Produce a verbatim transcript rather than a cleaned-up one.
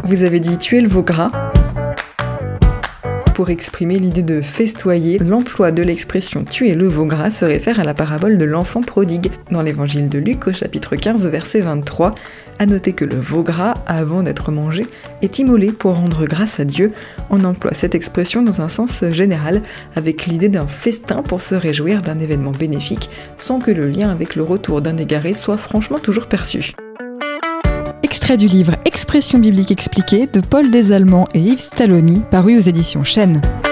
Vous avez dit tuer le veau gras. Pour exprimer l'idée de festoyer, l'emploi de l'expression « tuer le veau gras » se réfère à la parabole de l'enfant prodigue, dans l'évangile de Luc au chapitre quinze verset vingt-trois. À noter que le veau gras, avant d'être mangé, est immolé pour rendre grâce à Dieu. On emploie cette expression dans un sens général, avec l'idée d'un festin pour se réjouir d'un événement bénéfique, sans que le lien avec le retour d'un égaré soit franchement toujours perçu. Extrait du livre Expression biblique expliquée de Paul Desallemands et Yves Stalloni, paru aux éditions Chênes.